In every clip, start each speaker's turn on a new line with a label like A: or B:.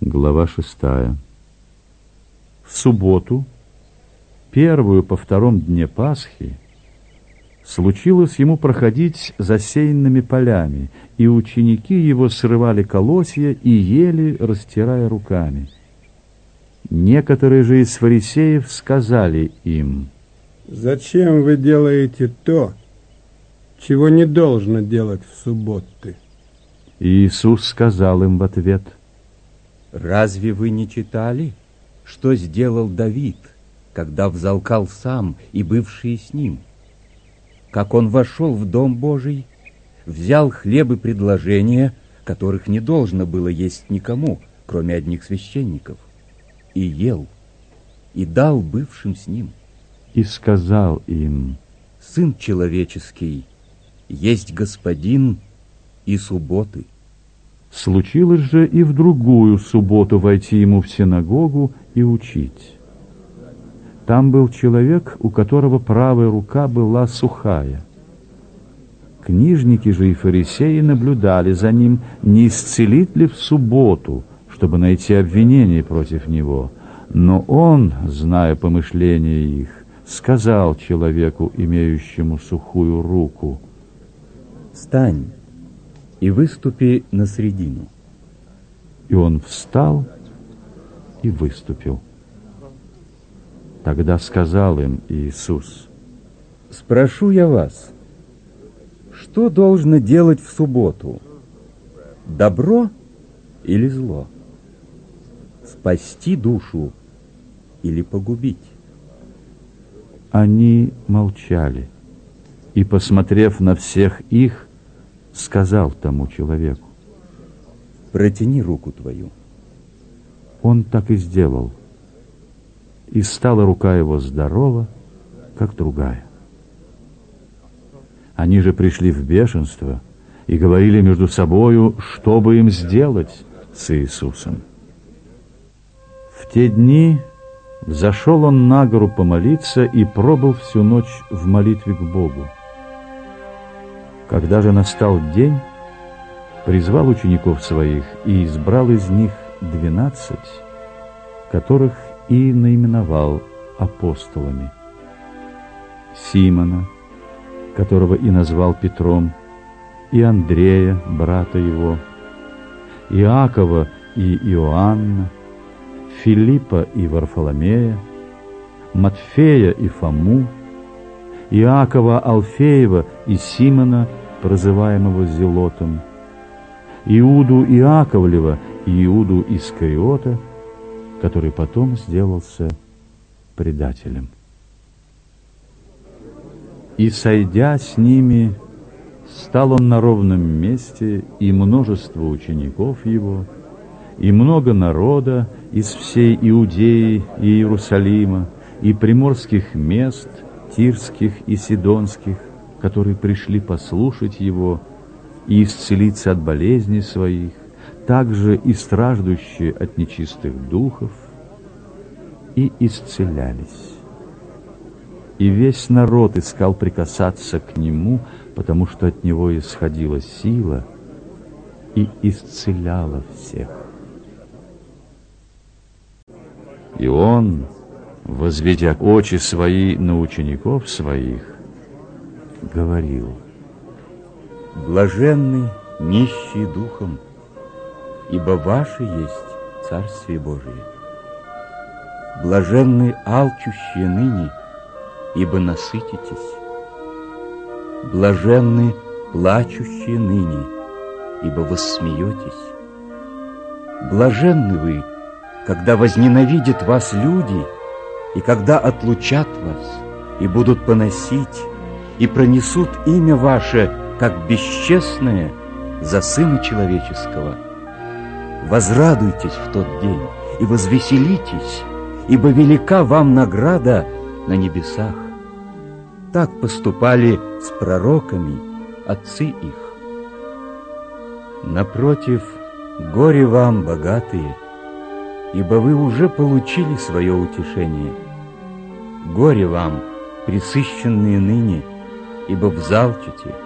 A: Глава 6. В субботу, первую по втором дне Пасхи, случилось ему проходить засеянными полями, и ученики его срывали колосья и ели, растирая руками. Некоторые же из фарисеев сказали им:
B: «Зачем вы делаете то, чего не должно делать в субботы?»
A: И Иисус сказал им в ответ:
C: «Разве вы не читали, что сделал Давид, когда взалкал сам и бывшие с ним? Как он вошел в Дом Божий, взял хлеб и предложения, которых не должно было есть никому, кроме одних священников, и ел, и дал бывшим с ним.
A: И сказал им:
C: Сын человеческий есть Господин и субботы».
A: Случилось же и в другую субботу войти ему в синагогу и учить. Там был человек, у которого правая рука была сухая. Книжники же и фарисеи наблюдали за ним, не исцелит ли в субботу, чтобы найти обвинение против него. Но он, зная помышления их, сказал человеку, имеющему сухую руку:
C: «Встань и выступи на средину».
A: И он встал и выступил. Тогда сказал им Иисус:
C: «Спрошу я вас, что должно делать в субботу? Добро или зло? Спасти душу или погубить?»
A: Они молчали, и, посмотрев на всех их, сказал тому человеку:
C: «Протяни руку твою».
A: Он так и сделал, и стала рука его здорова, как другая. Они же пришли в бешенство и говорили между собою, что бы им сделать с Иисусом. В те дни взошел он на гору помолиться и пробыл всю ночь в молитве к Богу. Когда же настал день, призвал учеников своих и избрал из них 12, которых и наименовал апостолами: Симона, которого и назвал Петром, и Андрея, брата его, Иакова и Иоанна, Филиппа и Варфоломея, Матфея и Фому, Иакова Алфеева и Симона, прозываемого Зелотом, Иуду Иаковлева и Иуду Искариота, который потом сделался предателем. И, сойдя с ними, стал он на ровном месте, и множество учеников его, и много народа из всей Иудеи и Иерусалима, и приморских мест, тирских и сидонских, которые пришли послушать его и исцелиться от болезней своих, также и страждущие от нечистых духов, и исцелялись. И весь народ искал прикасаться к нему, потому что от него исходила сила и исцеляла всех. И он, возведя очи свои на учеников своих, говорил:
C: «Блаженны нищие духом, ибо ваше есть Царствие Божие. Блаженны алчущие ныне, ибо насытитесь. Блаженны плачущие ныне, ибо воссмеетесь. Блаженны вы, когда возненавидят вас люди, и когда отлучат вас, и будут поносить, и пронесут имя ваше, как бесчестное, за Сына Человеческого. Возрадуйтесь в тот день и возвеселитесь, ибо велика вам награда на небесах. Так поступали с пророками отцы их. Напротив, горе вам, богатые, ибо вы уже получили свое утешение. Горе вам, пресыщенные ныне, ибо взалчите.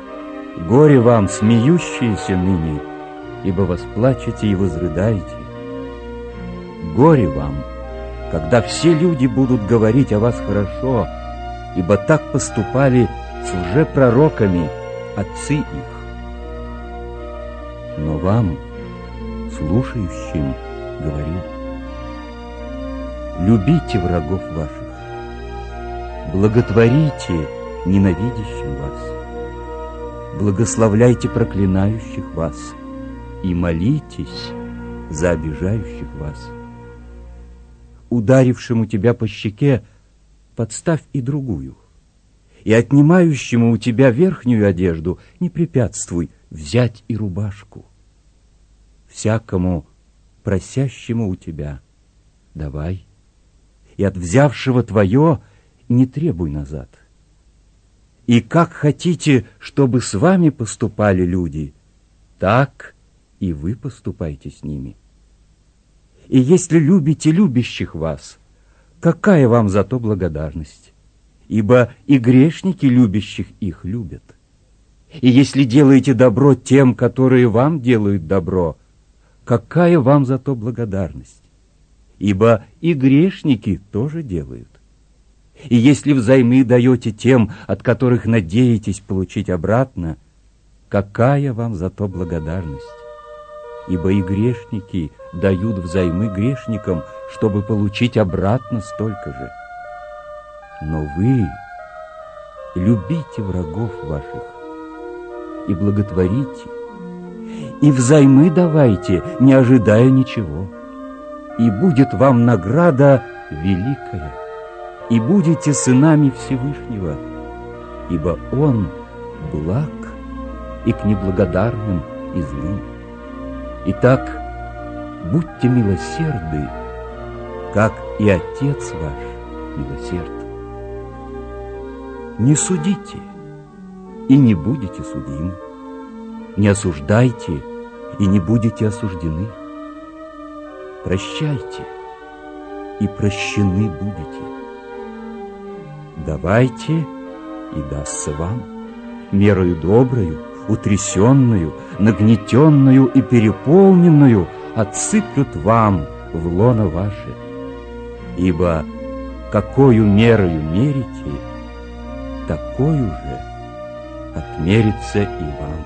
C: Горе вам, смеющиеся ныне, ибо восплачете и возрыдаете. Горе вам, когда все люди будут говорить о вас хорошо, ибо так поступали с лжепророками отцы их. Но вам, слушающим, говорю: любите врагов ваших, благотворите ненавидящим вас, благословляйте проклинающих вас и молитесь за обижающих вас. Ударившему тебя по щеке подставь и другую, и отнимающему у тебя верхнюю одежду не препятствуй взять и рубашку. Всякому просящему у тебя давай, и от взявшего твое не требуй назад. И как хотите, чтобы с вами поступали люди, так и вы поступайте с ними. И если любите любящих вас, какая вам за то благодарность? Ибо и грешники любящих их любят. И если делаете добро тем, которые вам делают добро, какая вам за то благодарность? Ибо и грешники тоже делают. И если взаймы даете тем, от которых надеетесь получить обратно, какая вам за то благодарность? Ибо и грешники дают взаймы грешникам, чтобы получить обратно столько же. Но вы любите врагов ваших и благотворите, и взаймы давайте, не ожидая ничего, и будет вам награда великая, и будете сынами Всевышнего, ибо Он благ и к неблагодарным и злым. Итак, будьте милосердны, как и Отец ваш милосерд. Не судите, и не будете судимы. Не осуждайте, и не будете осуждены. Прощайте, и прощены будете. Давайте, и дастся вам, мерою доброю, утрясенную, нагнетенную и переполненную отсыплют вам в лоно ваше. Ибо какою мерою мерите, такою же отмерится и вам.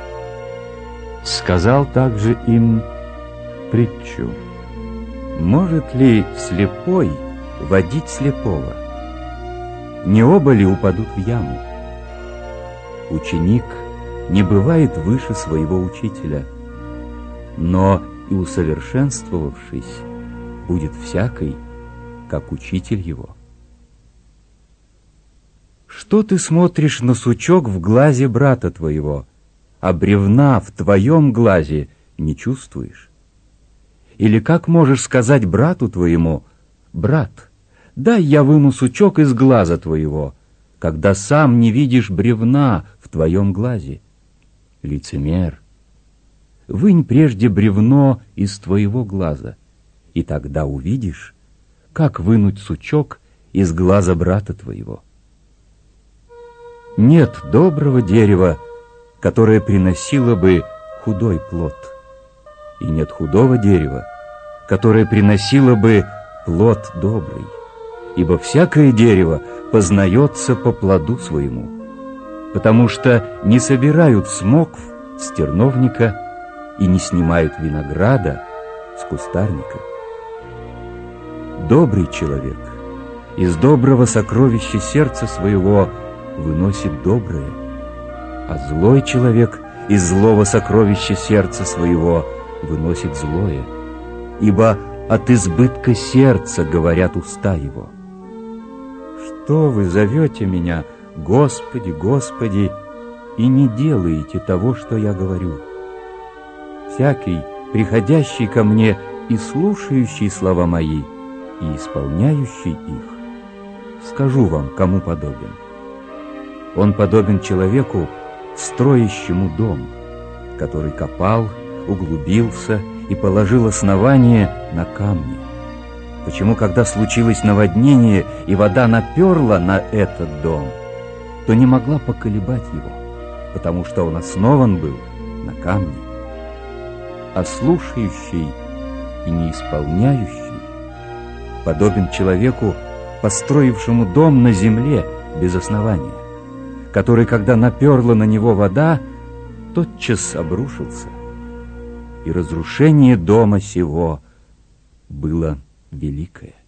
A: Сказал также им притчу.
C: Может ли слепой водить слепого? Не оба ли упадут в яму? Ученик не бывает выше своего учителя, но и усовершенствовавшись, будет всякий, как учитель его. Что ты смотришь на сучок в глазе брата твоего, а бревна в твоем глазе не чувствуешь? Или как можешь сказать брату твоему: брат, дай я выну сучок из глаза твоего, когда сам не видишь бревна в твоем глазе? Лицемер, вынь прежде бревно из твоего глаза, и тогда увидишь, как вынуть сучок из глаза брата твоего. Нет доброго дерева, которое приносило бы худой плод, и нет худого дерева, которое приносило бы плод добрый, ибо всякое дерево познается по плоду своему, потому что не собирают смокв с терновника и не снимают винограда с кустарника. Добрый человек из доброго сокровища сердца своего выносит доброе, а злой человек из злого сокровища сердца своего выносит злое, ибо от избытка сердца говорят уста его. Что вы зовете меня, Господи, Господи, и не делаете того, что я говорю? Всякий, приходящий ко мне и слушающий слова мои, и исполняющий их, скажу вам, кому подобен. Он подобен человеку, строящему дом, который копал, углубился и положил основание на камни. Почему, когда случилось наводнение и вода наперла на этот дом, то не могла поколебать его, потому что он основан был на камне. А слушающий и не исполняющий подобен человеку, построившему дом на земле без основания, который, когда наперла на него вода, тотчас обрушился, и разрушение дома сего было великое.